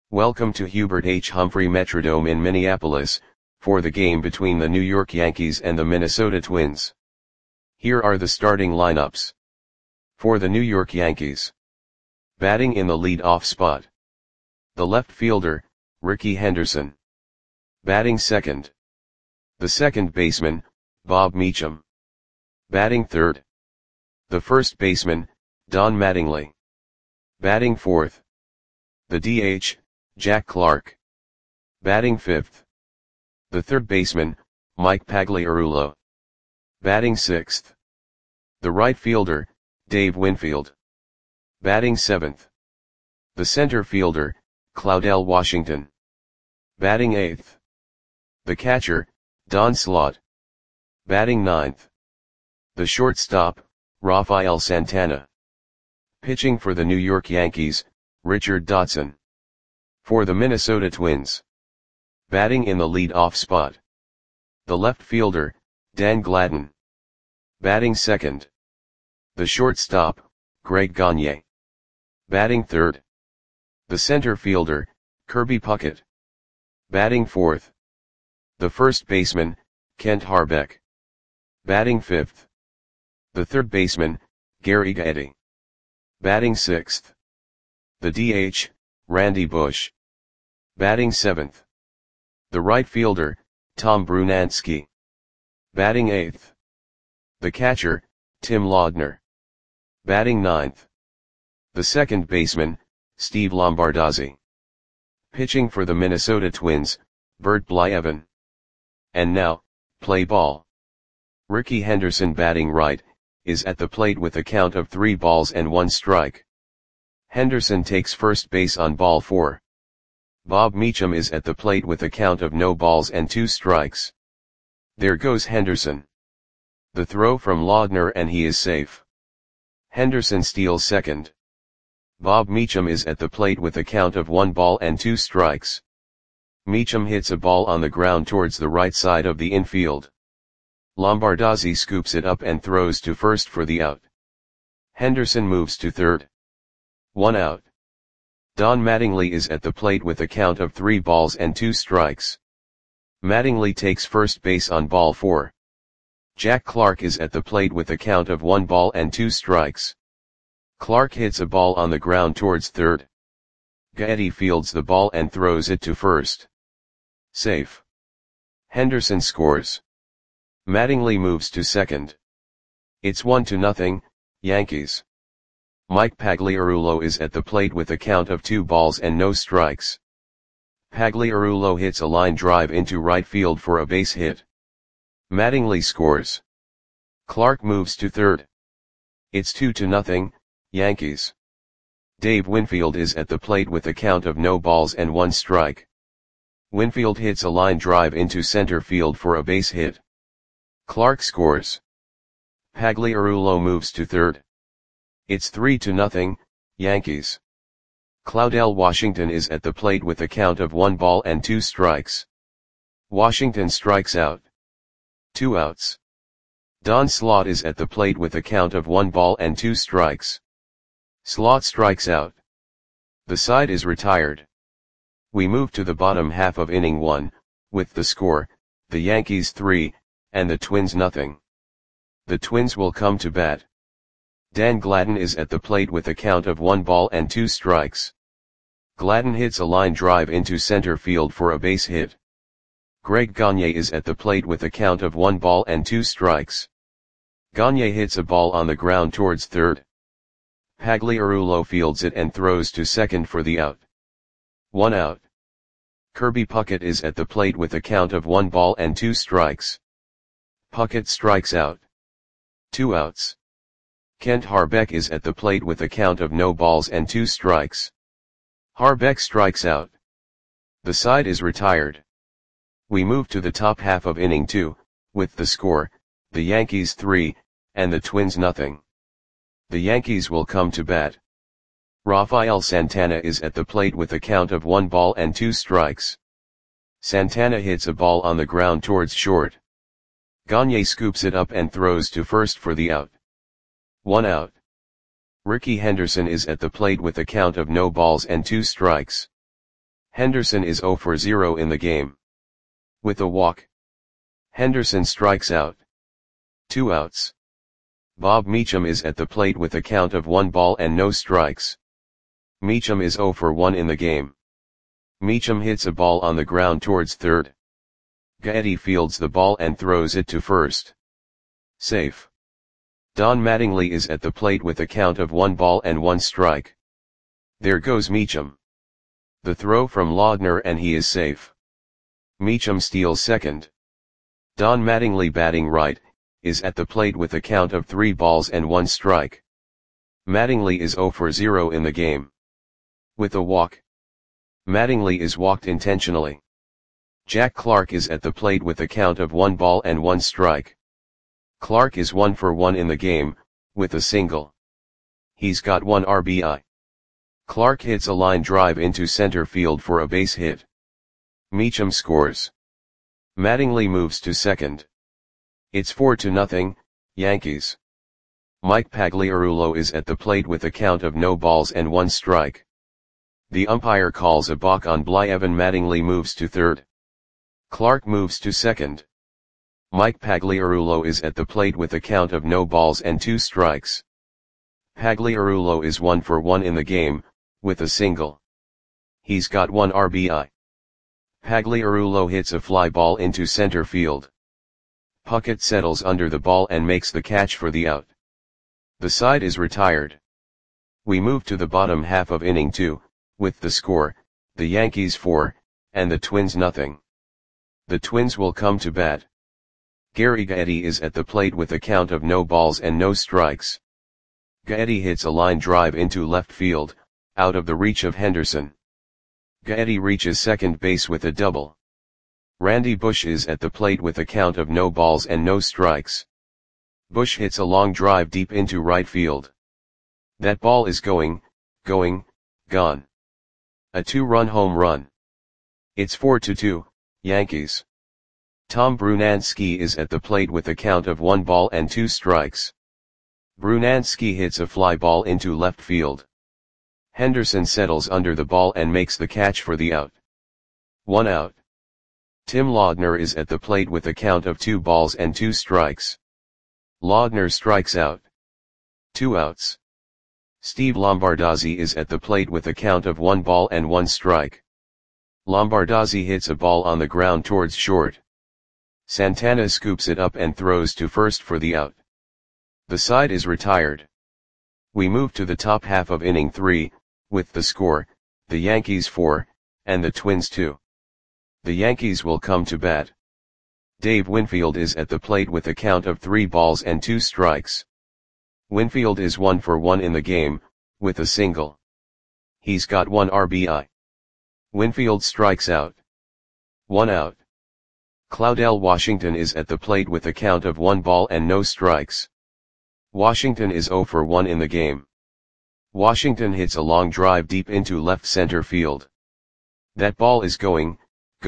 Welcome to Hubert H. Humphrey Metrodome in Minneapolis, for the game between the New York Yankees and the Minnesota Twins. Here are the starting lineups. For the New York Yankees. Batting in the lead-off spot. The left fielder, Rickey Henderson. Batting second. The second baseman, Bob Meacham. Batting third. The first baseman, Don Mattingly. Batting fourth. The DH, Jack Clark. Batting fifth. The third baseman, Mike Pagliarulo. Batting sixth. The right fielder, Dave Winfield. Batting seventh. The center fielder, Claudell Washington. Batting eighth. The catcher, Don Slaught. Batting ninth. The shortstop, Rafael Santana. Pitching for the New York Yankees, Richard Dotson. For the Minnesota Twins. Batting in the lead-off spot. The left fielder, Dan Gladden. Batting second. The shortstop, Greg Gagne. Batting third. The center fielder, Kirby Puckett. Batting fourth. The first baseman, Kent Harbeck. Batting fifth. The third baseman, Gary Gaetti. Batting sixth. The DH, Randy Bush. Batting seventh. The right fielder, Tom Brunansky. Batting eighth. The catcher, Tim Laudner. Batting ninth. The second baseman, Steve Lombardozzi. Pitching for the Minnesota Twins, Bert Blyleven. And now, play ball. Rickey Henderson batting right, is at the plate with a count of 3 balls and 1 strike. Henderson takes first base on ball 4. Bob Meacham is at the plate with a count of no balls and 2 strikes. There goes Henderson. The throw from Laudner and he is safe. Henderson steals second. Bob Meacham is at the plate with a count of 1 ball and 2 strikes. Meacham hits a ball on the ground towards the right side of the infield. Lombardozzi scoops it up and throws to first for the out. Henderson moves to third. 1 out. Don Mattingly is at the plate with a count of 3 balls and 2 strikes. Mattingly takes first base on ball 4. Jack Clark is at the plate with a count of 1 ball and 2 strikes. Clark hits a ball on the ground towards third. Gaetti fields the ball and throws it to first. Safe. Henderson scores. Mattingly moves to second. It's 1-0, Yankees. Mike Pagliarulo is at the plate with a count of 2 balls and no strikes. Pagliarulo hits a line drive into right field for a base hit. Mattingly scores. Clark moves to third. It's 2-0, Yankees. Dave Winfield is at the plate with a count of no balls and 1 strike. Winfield hits a line drive into center field for a base hit. Clark scores. Pagliarulo moves to third. It's 3-0, Yankees. Claudell Washington is at the plate with a count of 1 ball and 2 strikes. Washington strikes out. 2 outs. Don Slaught is at the plate with a count of 1 ball and 2 strikes. Slaught strikes out. The side is retired. We move to the bottom half of inning 1, with the score, the Yankees 3, and the Twins nothing. The Twins will come to bat. Dan Gladden is at the plate with a count of 1 ball and 2 strikes. Gladden hits a line drive into center field for a base hit. Greg Gagne is at the plate with a count of 1 ball and 2 strikes. Gagne hits a ball on the ground towards third. Pagliarulo fields it and throws to second for the out. 1 out. Kirby Puckett is at the plate with a count of 1 ball and 2 strikes. Puckett strikes out. 2 outs. Kent Harbeck is at the plate with a count of no balls and 2 strikes. Harbeck strikes out. The side is retired. We move to the top half of inning 2, with the score, the Yankees 3, and the Twins nothing. The Yankees will come to bat. Rafael Santana is at the plate with a count of 1 ball and 2 strikes. Santana hits a ball on the ground towards short. Gagne scoops it up and throws to first for the out. 1 out. Rickey Henderson is at the plate with a count of no balls and 2 strikes. Henderson is 0 for 0 in the game. With a walk, Henderson strikes out. 2 outs. Bob Meacham is at the plate with a count of 1 ball and no strikes. Meacham is 0 for 1 in the game. Meacham hits a ball on the ground towards third. Gaetti fields the ball and throws it to first. Safe. Don Mattingly is at the plate with a count of 1 ball and 1 strike. There goes Meacham. The throw from Laudner and he is safe. Meacham steals second. Don Mattingly, batting right, is at the plate with a count of 3 balls and 1 strike. Mattingly is 0 for 0 in the game. With a walk, Mattingly is walked intentionally. Jack Clark is at the plate with a count of 1 ball and 1 strike. Clark is 1 for 1 in the game, with a single. He's got 1 RBI. Clark hits a line drive into center field for a base hit. Meacham scores. Mattingly moves to second. It's 4-0, Yankees. Mike Pagliarulo is at the plate with a count of no balls and 1 strike. The umpire calls a balk on Bly. Evan Mattingly moves to third. Clark moves to second. Mike Pagliarulo is at the plate with a count of no balls and 2 strikes. Pagliarulo is 1 for 1 in the game, with a single. He's got 1 RBI. Pagliarulo hits a fly ball into center field. Puckett settles under the ball and makes the catch for the out. The side is retired. We move to the bottom half of inning 2, with the score, the Yankees 4, and the Twins nothing. The Twins will come to bat. Gary Gaetti is at the plate with a count of no balls and no strikes. Gaetti hits a line drive into left field, out of the reach of Henderson. Gaetti reaches second base with a double. Randy Bush is at the plate with a count of no balls and no strikes. Bush hits a long drive deep into right field. That ball is gone. A 2-run home run. It's 4-2, Yankees. Tom Brunansky is at the plate with a count of 1 ball and 2 strikes. Brunansky hits a fly ball into left field. Henderson settles under the ball and makes the catch for the out. 1 out. Tim Laudner is at the plate with a count of 2 balls and 2 strikes. Laudner strikes out. 2 outs. Steve Lombardozzi is at the plate with a count of 1 ball and 1 strike. Lombardozzi hits a ball on the ground towards short. Santana scoops it up and throws to first for the out. The side is retired. We move to the top half of inning 3, with the score, the Yankees 4, and the Twins 2. The Yankees will come to bat. Dave Winfield is at the plate with a count of 3 balls and 2 strikes. Winfield is 1 for 1 in the game, with a single. He's got 1 RBI. Winfield strikes out. 1 out. Claudel Washington is at the plate with a count of 1 ball and no strikes. Washington is 0 for 1 in the game. Washington hits a long drive deep into left center field. That ball is gone.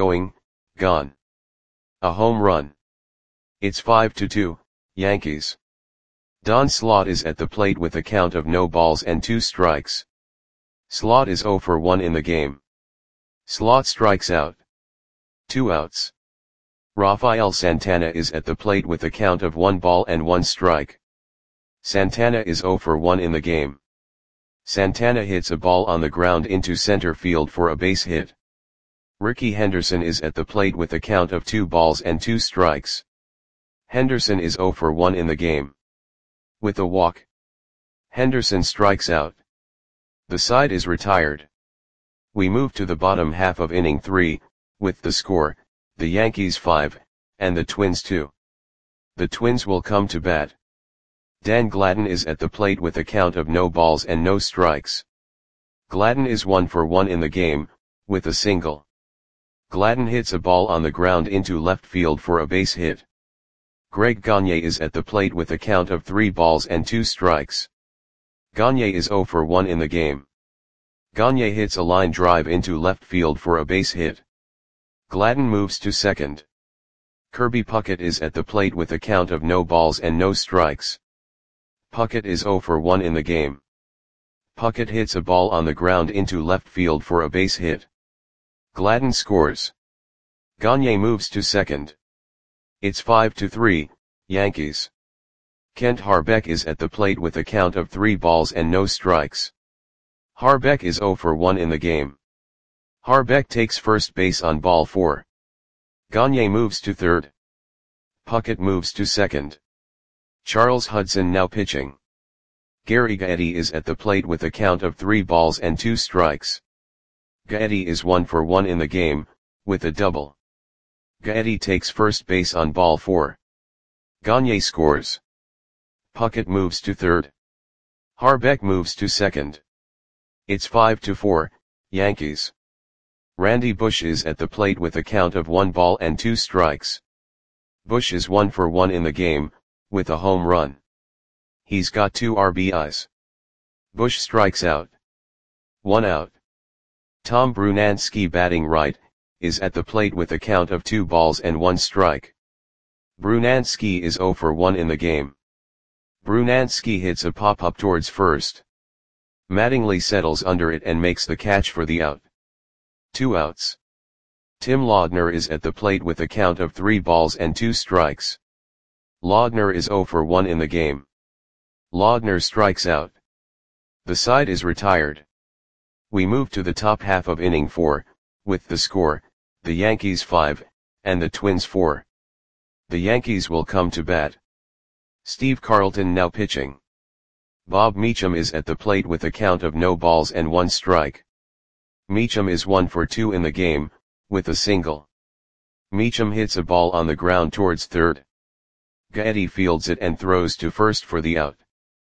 A home run. It's 5-2, Yankees. Don Slaught is at the plate with a count of no balls and 2 strikes. Slaught is 0 for 1 in the game. Slaught strikes out. 2 outs. Rafael Santana is at the plate with a count of 1 ball and 1 strike. Santana is 0 for 1 in the game. Santana hits a ball on the ground into center field for a base hit. Ricky Henderson is at the plate with a count of 2 balls and 2 strikes. Henderson is 0 for 1 in the game. With a walk, Henderson strikes out. The side is retired. We move to the bottom half of inning 3, with the score, the Yankees 5, and the Twins 2. The Twins will come to bat. Dan Gladden is at the plate with a count of no balls and no strikes. Gladden is 1 for 1 in the game, with a single. Gladden hits a ball on the ground into left field for a base hit. Greg Gagne is at the plate with a count of 3 balls and 2 strikes. Gagne is 0 for 1 in the game. Gagne hits a line drive into left field for a base hit. Gladden moves to second. Kirby Puckett is at the plate with a count of no balls and no strikes. Puckett is 0 for 1 in the game. Puckett hits a ball on the ground into left field for a base hit. Gladden scores. Gagne moves to second. It's 5-3, Yankees. Kent Harbeck is at the plate with a count of 3 balls and no strikes. Harbeck is 0 for 1 in the game. Harbeck takes first base on ball 4. Gagne moves to third. Puckett moves to second. Charles Hudson now pitching. Gary Gaetti is at the plate with a count of 3 balls and 2 strikes. Gaetti is 1 for 1 in the game, with a double. Gaetti takes first base on ball 4. Gagne scores. Puckett moves to third. Harbeck moves to second. It's 5-4, Yankees. Randy Bush is at the plate with a count of 1 ball and 2 strikes. Bush is 1 for 1 in the game, with a home run. He's got 2 RBIs. Bush strikes out. 1 out. Tom Brunansky, batting right, is at the plate with a count of 2 balls and 1 strike. Brunansky is 0 for 1 in the game. Brunansky hits a pop-up towards first. Mattingly settles under it and makes the catch for the out. 2 outs. Tim Laudner is at the plate with a count of 3 balls and 2 strikes. Laudner is 0 for 1 in the game. Laudner strikes out. The side is retired. We move to the top half of inning 4, with the score, the Yankees 5, and the Twins 4. The Yankees will come to bat. Steve Carlton now pitching. Bob Meacham is at the plate with a count of no balls and 1 strike. Meacham is 1 for 2 in the game, with a single. Meacham hits a ball on the ground towards third. Gaetti fields it and throws to first for the out.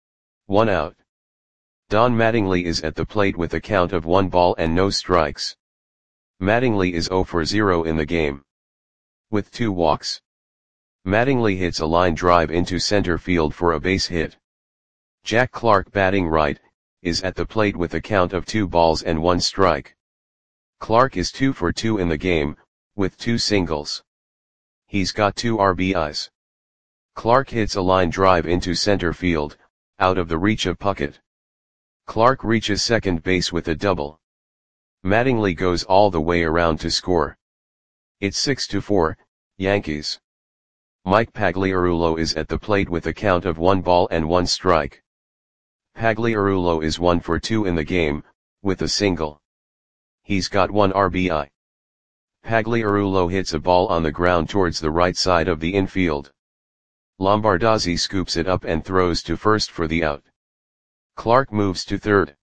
1 out. Don Mattingly is at the plate with a count of 1 ball and no strikes. Mattingly is 0 for 0 in the game. With 2 walks. Mattingly hits a line drive into center field for a base hit. Jack Clark, batting right, is at the plate with a count of 2 balls and 1 strike. Clark is 2 for 2 in the game, with 2 singles. He's got 2 RBIs. Clark hits a line drive into center field, out of the reach of Puckett. Clark reaches second base with a double. Mattingly goes all the way around to score. It's 6-4, Yankees. Mike Pagliarulo is at the plate with a count of 1 ball and 1 strike. Pagliarulo is 1 for 2 in the game, with a single. He's got 1 RBI. Pagliarulo hits a ball on the ground towards the right side of the infield. Lombardozzi scoops it up and throws to first for the out. Clark moves to third.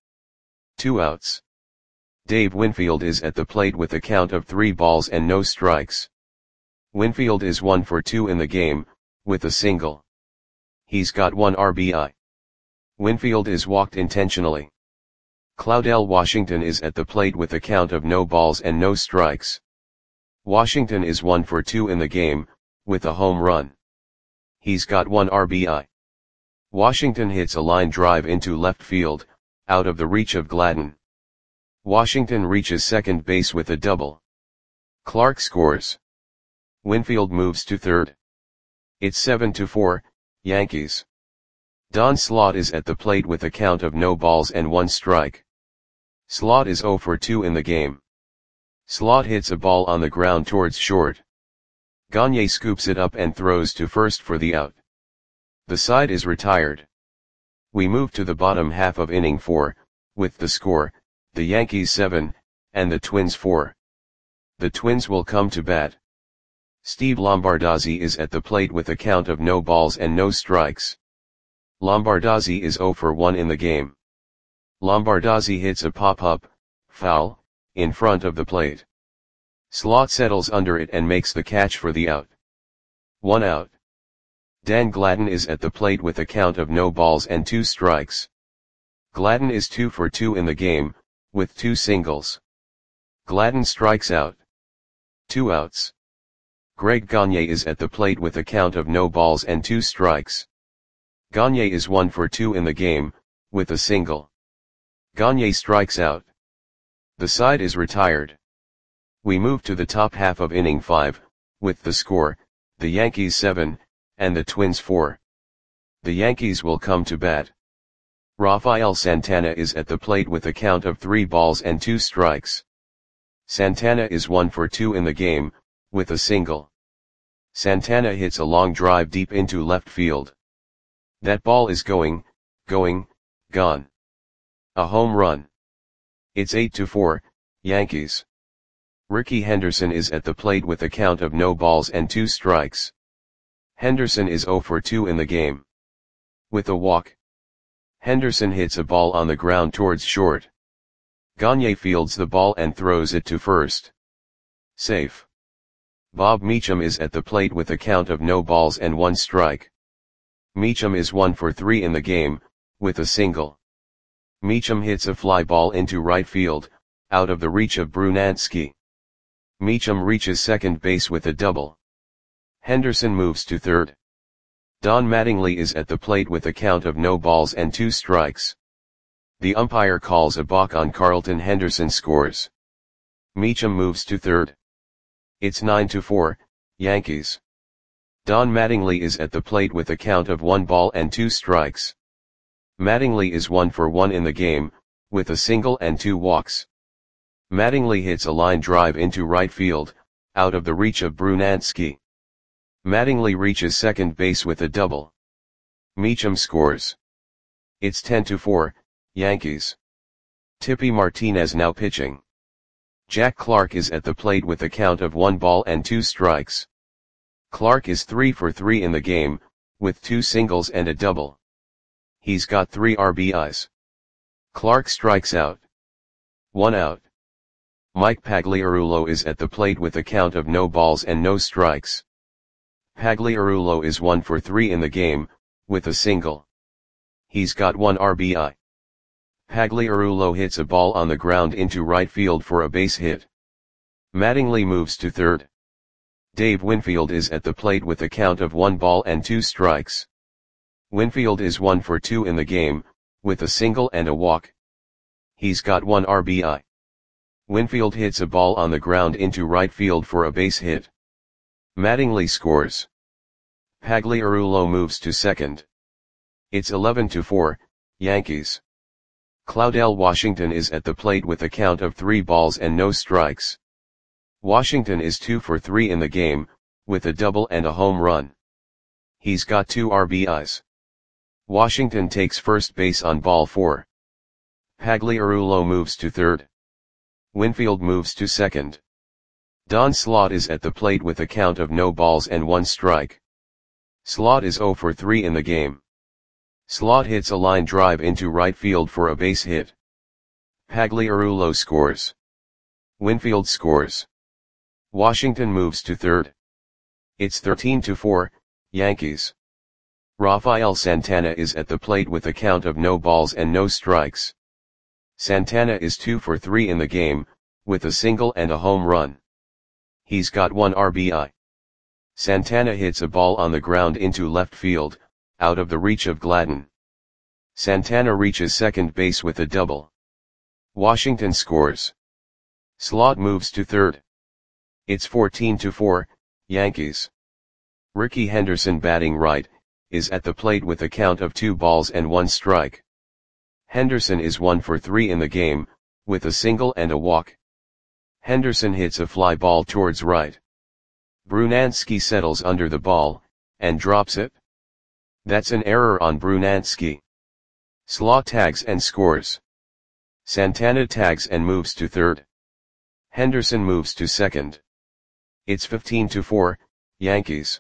2 outs. Dave Winfield is at the plate with a count of 3 balls and no strikes. Winfield is 1 for 2 in the game, with a single. He's got 1 RBI. Winfield is walked intentionally. Claudell Washington is at the plate with a count of no balls and no strikes. Washington is 1 for 2 in the game, with a home run. He's got 1 RBI. Washington hits a line drive into left field, out of the reach of Gladden. Washington reaches second base with a double. Clark scores. Winfield moves to third. It's 7-4, Yankees. Don Slaught is at the plate with a count of no balls and 1 strike. Slaught is 0 for 2 in the game. Slaught hits a ball on the ground towards short. Gagne scoops it up and throws to first for the out. The side is retired. We move to the bottom half of inning 4, with the score, the Yankees 7, and the Twins 4. The Twins will come to bat. Steve Lombardozzi is at the plate with a count of no balls and no strikes. Lombardozzi is 0 for 1 in the game. Lombardozzi hits a pop-up, foul, in front of the plate. Slaught settles under it and makes the catch for the out. 1 out. Dan Gladden is at the plate with a count of no balls and 2 strikes. Gladden is 2 for 2 in the game, with 2 singles. Gladden strikes out. 2 outs. Greg Gagne is at the plate with a count of no balls and 2 strikes. Gagne is 1 for 2 in the game, with a single. Gagne strikes out. The side is retired. We move to the top half of inning 5, with the score, the Yankees 7, and the Twins 4. The Yankees will come to bat. Rafael Santana is at the plate with a count of 3 balls and 2 strikes. Santana is 1 for 2 in the game, with a single. Santana hits a long drive deep into left field. That ball is gone. A home run. It's 8-4, Yankees. Rickey Henderson is at the plate with a count of no balls and 2 strikes. Henderson is 0 for 2 in the game. With a walk. Henderson hits a ball on the ground towards short. Gagne fields the ball and throws it to first. Safe. Bob Meacham is at the plate with a count of no balls and 1 strike. Meacham is 1 for 3 in the game, with a single. Meacham hits a fly ball into right field, out of the reach of Brunansky. Meacham reaches second base with a double. Henderson moves to third. Don Mattingly is at the plate with a count of no balls and 2 strikes. The umpire calls a balk on Carlton. Henderson scores. Meacham moves to third. It's 9-4, Yankees. Don Mattingly is at the plate with a count of 1 ball and 2 strikes. Mattingly is 1 for 1 in the game, with a single and 2 walks. Mattingly hits a line drive into right field, out of the reach of Brunansky. Mattingly reaches second base with a double. Meacham scores. It's 10-4, Yankees. Tippy Martinez now pitching. Jack Clark is at the plate with a count of 1 ball and 2 strikes. Clark is 3 for 3 in the game, with 2 singles and a double. He's got 3 RBIs. Clark strikes out. 1 out. Mike Pagliarulo is at the plate with a count of no balls and no strikes. Pagliarulo is 1 for 3 in the game, with a single. He's got 1 RBI. Pagliarulo hits a ball on the ground into right field for a base hit. Mattingly moves to third. Dave Winfield is at the plate with a count of 1 ball and 2 strikes. Winfield is 1 for 2 in the game, with a single and a walk. He's got 1 RBI. Winfield hits a ball on the ground into right field for a base hit. Mattingly scores. Pagliarulo moves to second. It's 11-4, Yankees. Claudell Washington is at the plate with a count of 3 balls and no strikes. Washington is 2 for 3 in the game, with a double and a home run. He's got 2 RBIs. Washington takes first base on ball 4. Pagliarulo moves to third. Winfield moves to second. Don Slaught is at the plate with a count of no balls and 1 strike. Slaught is 0 for 3 in the game. Slaught hits a line drive into right field for a base hit. Pagliarulo scores. Winfield scores. Washington moves to third. It's 13-4, Yankees. Rafael Santana is at the plate with a count of no balls and no strikes. Santana is 2 for 3 in the game, with a single and a home run. He's got 1 RBI. Santana hits a ball on the ground into left field, out of the reach of Gladden. Santana reaches second base with a double. Washington scores. Slaught moves to third. It's 14-4, Yankees. Rickey Henderson batting right, is at the plate with a count of 2 balls and 1 strike. Henderson is 1 for 3 in the game, with a single and a walk. Henderson hits a fly ball towards right. Brunansky settles under the ball, and drops it. That's an error on Brunansky. Slaught tags and scores. Santana tags and moves to third. Henderson moves to second. It's 15-4, Yankees.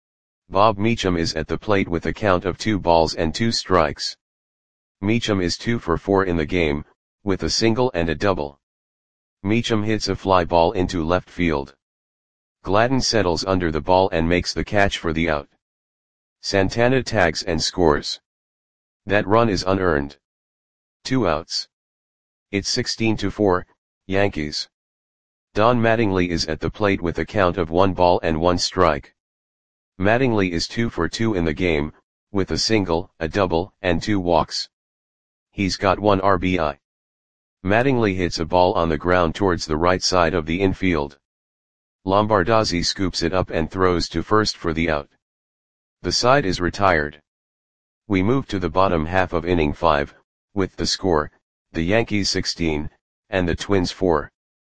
Bob Meacham is at the plate with a count of 2 balls and 2 strikes. Meacham is 2 for 4 in the game, with a single and a double. Meacham hits a fly ball into left field. Gladden settles under the ball and makes the catch for the out. Santana tags and scores. That run is unearned. 2 outs. It's 16-4, Yankees. Don Mattingly is at the plate with a count of 1 ball and 1 strike. Mattingly is 2 for 2 in the game, with a single, a double, and 2 walks. He's got 1 RBI. Mattingly hits a ball on the ground towards the right side of the infield. Lombardozzi scoops it up and throws to first for the out. The side is retired. We move to the bottom half of inning 5, with the score, the Yankees 16, and the Twins 4.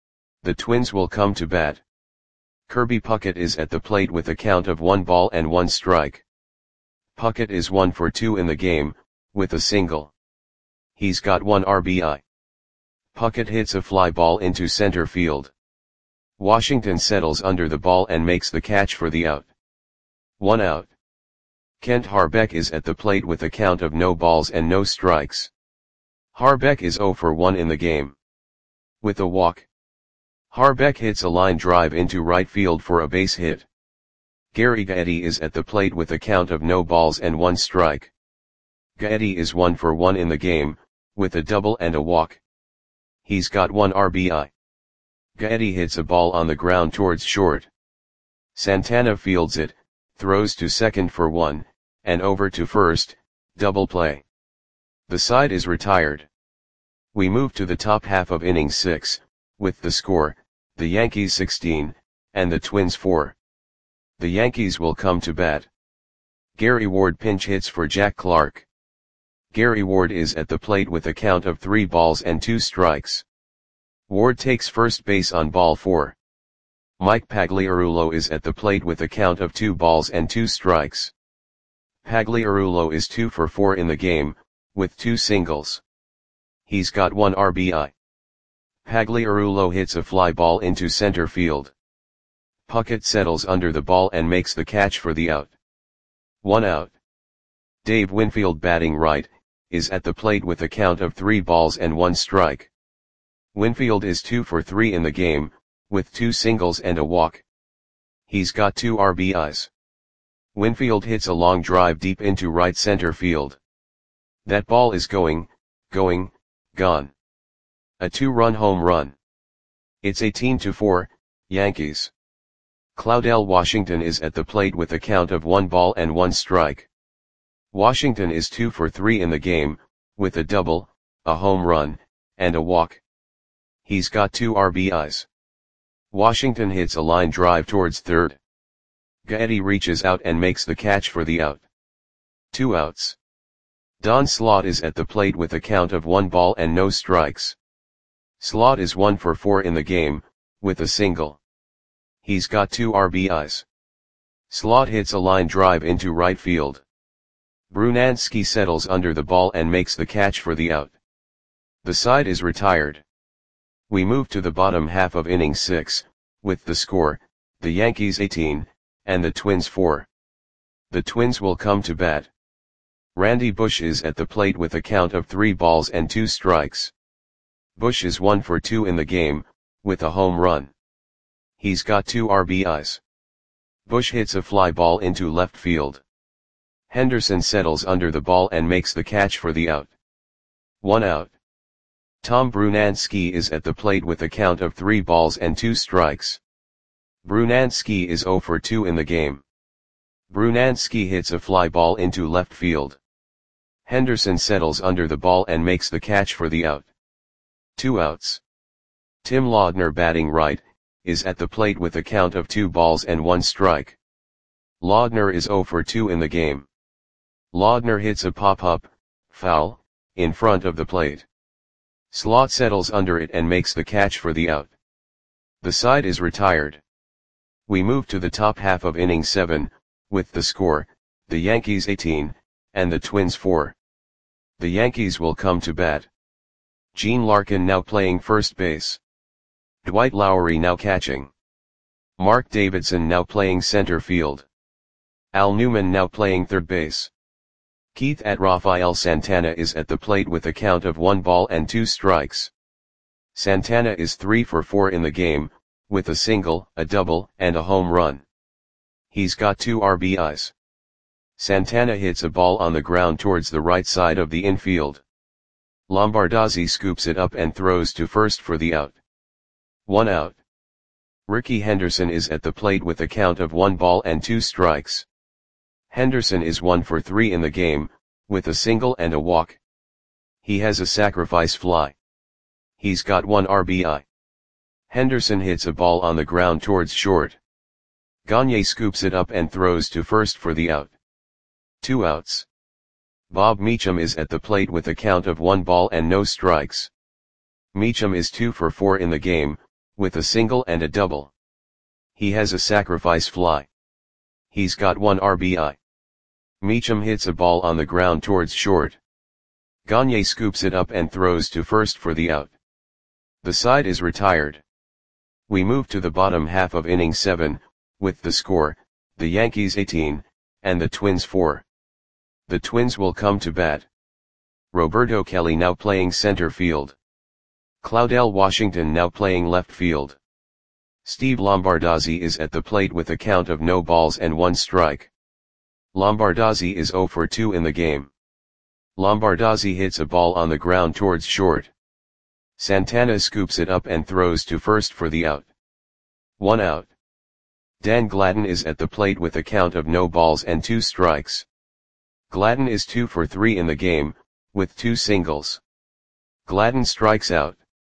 The Twins will come to bat. Kirby Puckett is at the plate with a count of 1 ball and 1 strike. Puckett is 1 for 2 in the game, with a single. He's got 1 RBI. Puckett hits a fly ball into center field. Washington settles under the ball and makes the catch for the out. 1 out. Kent Harbeck is at the plate with a count of no balls and no strikes. Harbeck is 0 for 1 in the game. With a walk. Harbeck hits a line drive into right field for a base hit. Gary Gaetti is at the plate with a count of no balls and 1 strike. Gaetti is 1 for 1 in the game, with a double and a walk. He's got 1 RBI. Gaetti hits a ball on the ground towards short. Santana fields it, throws to second for 1, and over to first, double play. The side is retired. We move to the top half of inning 6, with the score, the Yankees 16, and the Twins 4. The Yankees will come to bat. Gary Ward pinch hits for Jack Clark. Gary Ward is at the plate with a count of 3 balls and 2 strikes. Ward takes first base on ball 4. Mike Pagliarulo is at the plate with a count of 2 balls and 2 strikes. Pagliarulo is 2 for 4 in the game, with 2 singles. He's got 1 RBI. Pagliarulo hits a fly ball into center field. Puckett settles under the ball and makes the catch for the out. 1 out. Dave Winfield batting right, is at the plate with a count of 3 balls and 1 strike. Winfield is 2 for 3 in the game, with 2 singles and a walk. He's got 2 RBIs. Winfield hits a long drive deep into right center field. That ball is gone. A 2-run home run. It's 18-4, Yankees. Claudel Washington is at the plate with a count of 1 ball and 1 strike. Washington is 2 for 3 in the game, with a double, a home run, and a walk. He's got 2 RBIs. Washington hits a line drive towards third. Gaetti reaches out and makes the catch for the out. 2 outs. Don Slaught is at the plate with a count of 1 ball and no strikes. Slaught is 1 for 4 in the game, with a single. He's got 2 RBIs. Slaught hits a line drive into right field. Brunansky settles under the ball and makes the catch for the out. The side is retired. We move to the bottom half of inning 6, with the score, the Yankees 18, and the Twins 4. The Twins will come to bat. Randy Bush is at the plate with a count of 3 balls and 2 strikes. Bush is 1 for 2 in the game, with a home run. He's got 2 RBIs. Bush hits a fly ball into left field. Henderson settles under the ball and makes the catch for the out. 1 out. Tom Brunansky is at the plate with a count of 3 balls and 2 strikes. Brunansky is 0 for 2 in the game. Brunansky hits a fly ball into left field. Henderson settles under the ball and makes the catch for the out. 2 outs. Tim Laudner batting right, is at the plate with a count of 2 balls and 1 strike. Laudner is 0 for 2 in the game. Laudner hits a pop-up, foul, in front of the plate. Slaught settles under it and makes the catch for the out. The side is retired. We move to the top half of inning 7, with the score, the Yankees 18, and the Twins 4. The Yankees will come to bat. Gene Larkin now playing first base. Dwight Lowery now catching. Mark Davidson now playing center field. Al Newman now playing third base. Keith Rafael Santana is at the plate with a count of 1 ball and 2 strikes. Santana is 3 for 4 in the game, with a single, a double, and a home run. He's got 2 RBIs. Santana hits a ball on the ground towards the right side of the infield. Lombardozzi scoops it up and throws to first for the out. 1 out. Ricky Henderson is at the plate with a count of 1 ball and 2 strikes. Henderson is 1 for 3 in the game, with a single and a walk. He has a sacrifice fly. He's got 1 RBI. Henderson hits a ball on the ground towards short. Gagne scoops it up and throws to first for the out. 2 outs. Bob Meacham is at the plate with a count of 1 ball and no strikes. Meacham is 2 for 4 in the game, with a single and a double. He has a sacrifice fly. He's got 1 RBI. Meacham hits a ball on the ground towards short. Gagne scoops it up and throws to first for the out. The side is retired. We move to the bottom half of inning 7, with the score, the Yankees 18, and the Twins 4. The Twins will come to bat. Roberto Kelly now playing center field. Claudell Washington now playing left field. Steve Lombardozzi is at the plate with a count of no balls and 1 strike. Lombardozzi is 0 for 2 in the game. Lombardozzi hits a ball on the ground towards short. Santana scoops it up and throws to first for the out. 1 out. Dan Gladden is at the plate with a count of no balls and 2 strikes. Gladden is 2 for 3 in the game, with 2 singles. Gladden strikes out.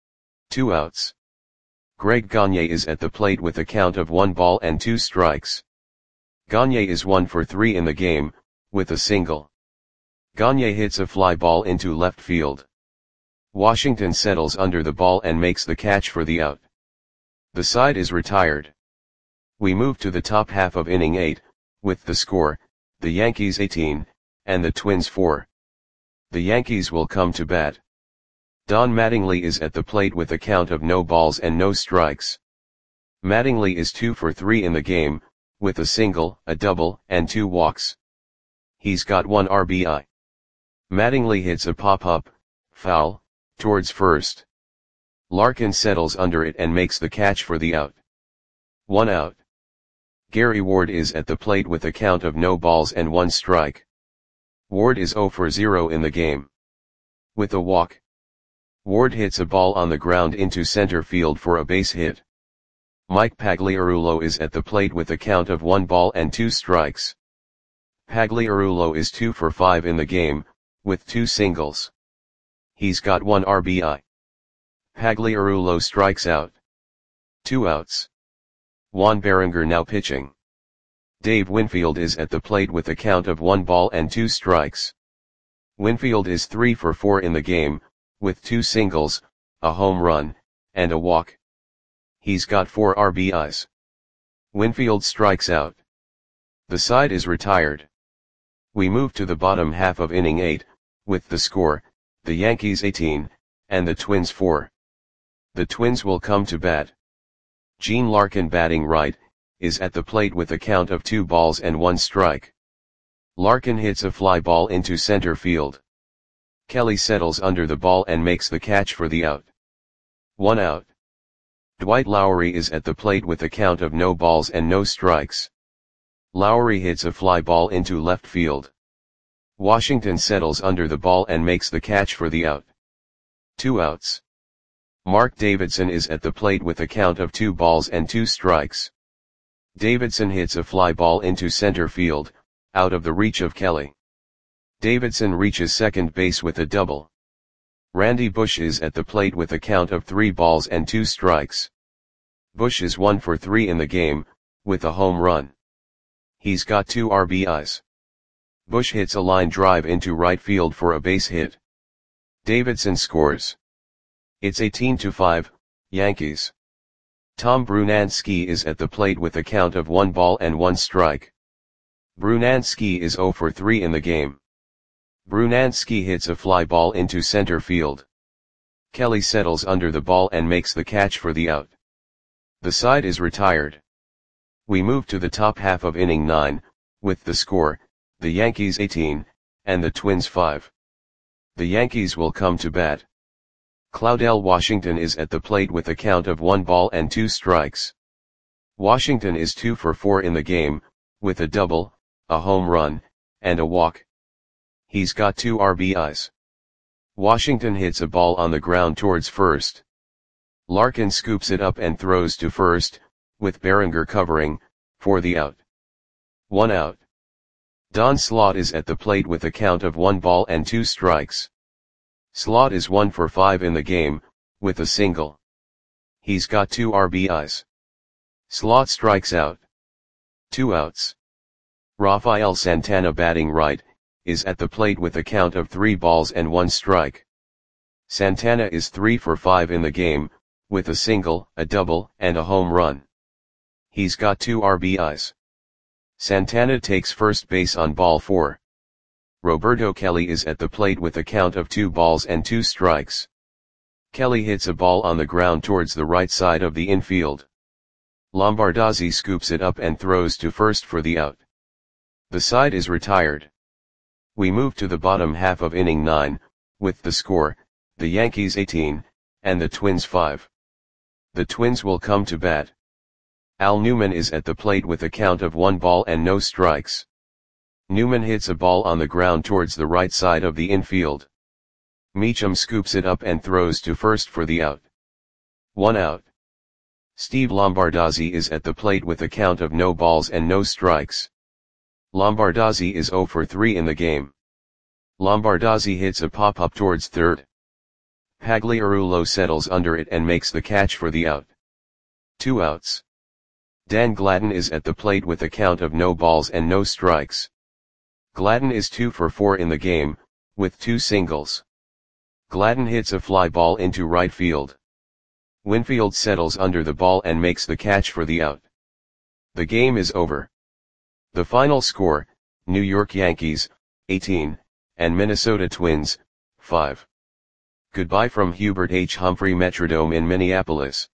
2 outs. Greg Gagne is at the plate with a count of 1 ball and 2 strikes. Gagne is 1 for 3 in the game, with a single. Gagne hits a fly ball into left field. Washington settles under the ball and makes the catch for the out. The side is retired. We move to the top half of inning 8, with the score, the Yankees 18, and the Twins 4. The Yankees will come to bat. Don Mattingly is at the plate with a count of no balls and no strikes. Mattingly is 2 for 3 in the game, with a single, a double, and 2 walks. He's got 1 RBI. Mattingly hits a pop-up, foul, towards first. Larkin settles under it and makes the catch for the out. 1 out. Gary Ward is at the plate with a count of no balls and 1 strike. Ward is 0 for 0 in the game. With a walk. Ward hits a ball on the ground into center field for a base hit. Mike Pagliarulo is at the plate with a count of 1 ball and 2 strikes. Pagliarulo is 2 for 5 in the game, with 2 singles. He's got 1 RBI. Pagliarulo strikes out. 2 outs. Juan Berenger now pitching. Dave Winfield is at the plate with a count of 1 ball and 2 strikes. Winfield is 3 for 4 in the game, with 2 singles, a home run, and a walk. He's got 4 RBIs. Winfield strikes out. The side is retired. We move to the bottom half of inning 8, with the score, the Yankees 18, and the Twins 4. The Twins will come to bat. Gene Larkin batting right, is at the plate with a count of 2 balls and 1 strike. Larkin hits a fly ball into center field. Kelly settles under the ball and makes the catch for the out. 1 out. Dwight Lowery is at the plate with a count of no balls and no strikes. Lowery hits a fly ball into left field. Washington settles under the ball and makes the catch for the out. 2 outs. Mark Davidson is at the plate with a count of 2 balls and 2 strikes. Davidson hits a fly ball into center field, out of the reach of Kelly. Davidson reaches second base with a double. Randy Bush is at the plate with a count of 3 balls and 2 strikes. Bush is 1 for 3 in the game, with a home run. He's got 2 RBIs. Bush hits a line drive into right field for a base hit. Davidson scores. It's 18-5, Yankees. Tom Brunansky is at the plate with a count of 1 ball and 1 strike. Brunansky is 0 for 3 in the game. Brunansky hits a fly ball into center field. Kelly settles under the ball and makes the catch for the out. The side is retired. We move to the top half of inning 9, with the score, the Yankees 18, and the Twins 5. The Yankees will come to bat. Claudell Washington is at the plate with a count of 1 ball and 2 strikes. Washington is 2 for 4 in the game, with a double, a home run, and a walk. He's got 2 RBIs. Washington hits a ball on the ground towards first. Larkin scoops it up and throws to first, with Berenger covering, for the out. 1 out. Don Slaught is at the plate with a count of 1 ball and 2 strikes. Slaught is 1 for 5 in the game, with a single. He's got 2 RBIs. Slaught strikes out. 2 outs. Rafael Santana batting right, is at the plate with a count of 3 balls and 1 strike. Santana is 3 for 5 in the game, with a single, a double, and a home run. He's got 2 RBIs. Santana takes first base on ball 4. Roberto Kelly is at the plate with a count of 2 balls and 2 strikes. Kelly hits a ball on the ground towards the right side of the infield. Lombardozzi scoops it up and throws to first for the out. The side is retired. We move to the bottom half of inning 9, with the score, the Yankees 18, and the Twins 5. The Twins will come to bat. Al Newman is at the plate with a count of 1 ball and no strikes. Newman hits a ball on the ground towards the right side of the infield. Meacham scoops it up and throws to first for the out. 1 out. Steve Lombardozzi is at the plate with a count of no balls and no strikes. Lombardozzi is 0 for 3 in the game. Lombardozzi hits a pop-up towards third. Pagliarulo settles under it and makes the catch for the out. 2 outs. Dan Gladden is at the plate with a count of no balls and no strikes. Gladden is 2 for 4 in the game, with 2 singles. Gladden hits a fly ball into right field. Winfield settles under the ball and makes the catch for the out. The game is over. The final score, New York Yankees, 18, and Minnesota Twins, 5. Goodbye from Hubert H. Humphrey Metrodome in Minneapolis.